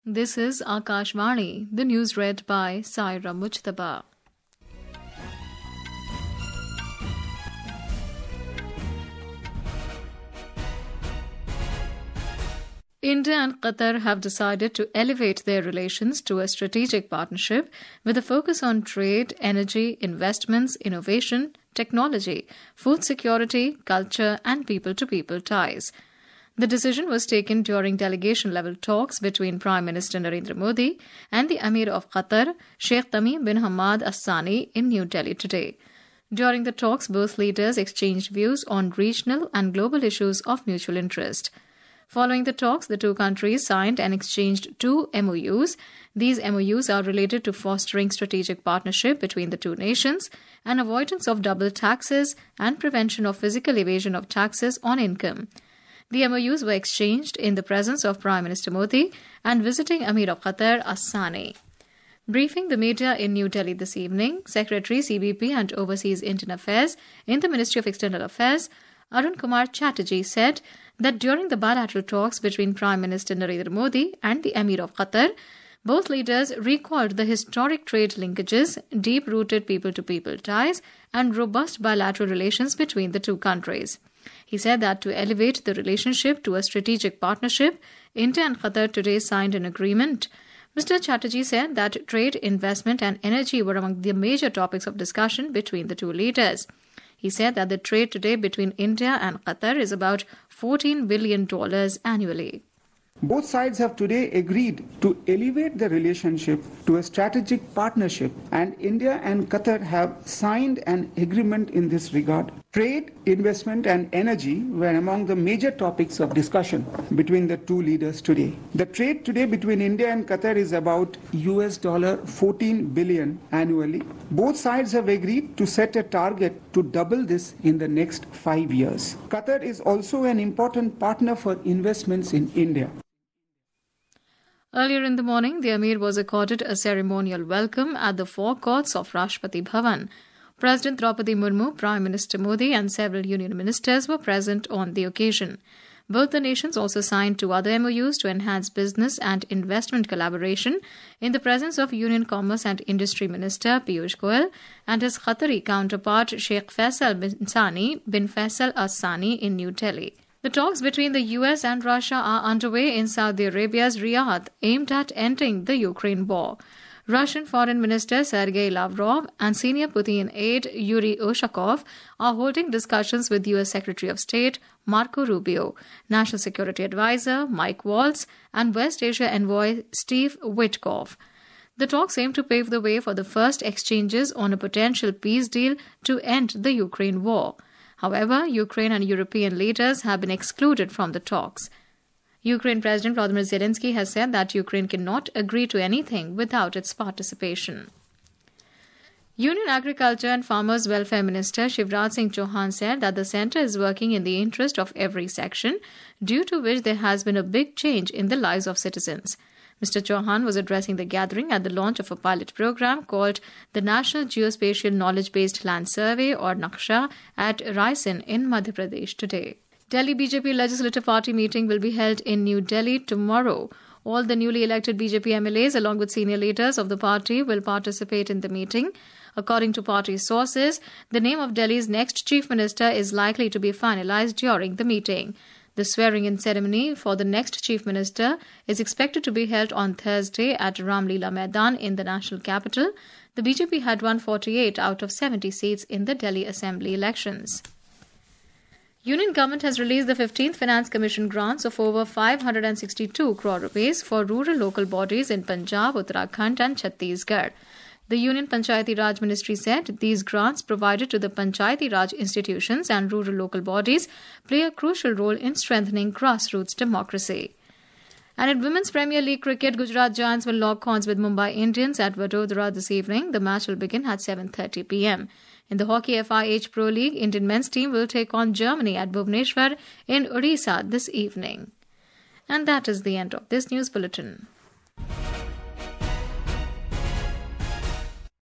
This is Akashvani, the news read by Saira Mujtaba. India and Qatar have decided to elevate their relations to a strategic partnership with a focus on trade, energy, investments, innovation, technology, food security, culture, and people-to-people ties. The decision was taken during delegation-level talks between Prime Minister Narendra Modi and the Emir of Qatar, Sheikh Tamim bin Hamad Al Thani, in New Delhi today. During the talks, both leaders exchanged views on regional and global issues of mutual interest. Following the talks, the two countries signed and exchanged 2 MOUs. These MOUs are related to fostering strategic partnership between the two nations and avoidance of double taxes and prevention of physical evasion of taxes on income. The MOUs were exchanged in the presence of Prime Minister Modi and visiting Emir of Qatar Al Thani. Briefing the media in New Delhi this evening, Secretary CBP and Overseas Indian Affairs in the Ministry of External Affairs, Arun Kumar Chatterjee, said that during the bilateral talks between Prime Minister Narendra Modi and the Emir of Qatar, both leaders recalled the historic trade linkages, deep-rooted people-to-people ties, and robust bilateral relations between the two countries. He said that to elevate the relationship to a strategic partnership, India and Qatar today signed an agreement. Mr. Chatterjee said that trade, investment, and energy were among the major topics of discussion between the two leaders. He said that the trade today between India and Qatar is about $14 billion annually. Both sides have today agreed to elevate the relationship to a strategic partnership, and India and Qatar have signed an agreement in this regard. Trade, investment, and energy were among the major topics of discussion between the two leaders today. The trade today between India and Qatar is about $14 billion annually. Both sides have agreed to set a target to double this in the next 5 years. Qatar is also an important partner for investments in India. Earlier in the morning, the Emir was accorded a ceremonial welcome at the forecourts of Rashtrapati Bhavan. President Draupadi Murmu, Prime Minister Modi, and several union ministers were present on the occasion. Both the nations also signed 2 other MOUs to enhance business and investment collaboration in the presence of Union Commerce and Industry Minister Piyush Goyal and his Qatari counterpart Sheikh Faisal bin Sani bin Faisal Al Thani in New Delhi. The talks between the US and Russia are underway in Saudi Arabia's Riyadh, aimed at ending the Ukraine war. Russian Foreign Minister Sergei Lavrov and senior Putin aide Yuri Ushakov are holding discussions with US Secretary of State Marco Rubio, National Security Advisor Mike Waltz, and West Asia Envoy Steve Witkoff. The talks aim to pave the way for the first exchanges on a potential peace deal to end the Ukraine war. However, Ukraine and European leaders have been excluded from the talks. Ukraine President Volodymyr Zelensky has said that Ukraine cannot agree to anything without its participation. Union Agriculture and Farmers Welfare Minister Shivraj Singh Chauhan said that the centre is working in the interest of every section, due to which there has been a big change in the lives of citizens. Mr. Chauhan was addressing the gathering at the launch of a pilot program called the National Geospatial Knowledge-Based Land Survey, or NAQSHA, at Raisen in Madhya Pradesh today. Delhi BJP Legislative Party meeting will be held in New Delhi tomorrow. All the newly elected BJP MLAs, along with senior leaders of the party, will participate in the meeting. According to party sources, the name of Delhi's next Chief Minister is likely to be finalized during the meeting. The swearing-in ceremony for the next Chief Minister is expected to be held on Thursday at Ramlila Maidan in the national capital. The BJP had won 48 out of 70 seats in the Delhi Assembly elections. Union government has released the 15th Finance Commission grants of over 562 crore rupees for rural local bodies in Punjab, Uttarakhand and Chhattisgarh. The Union Panchayati Raj Ministry said these grants provided to the Panchayati Raj institutions and rural local bodies play a crucial role in strengthening grassroots democracy. And in Women's Premier League cricket, Gujarat Giants will lock horns with Mumbai Indians at Vadodara this evening. The match will begin at 7:30 p.m. In the Hockey FIH Pro League, Indian men's team will take on Germany at Bhubaneswar in Odisha this evening. And that is the end of this news bulletin.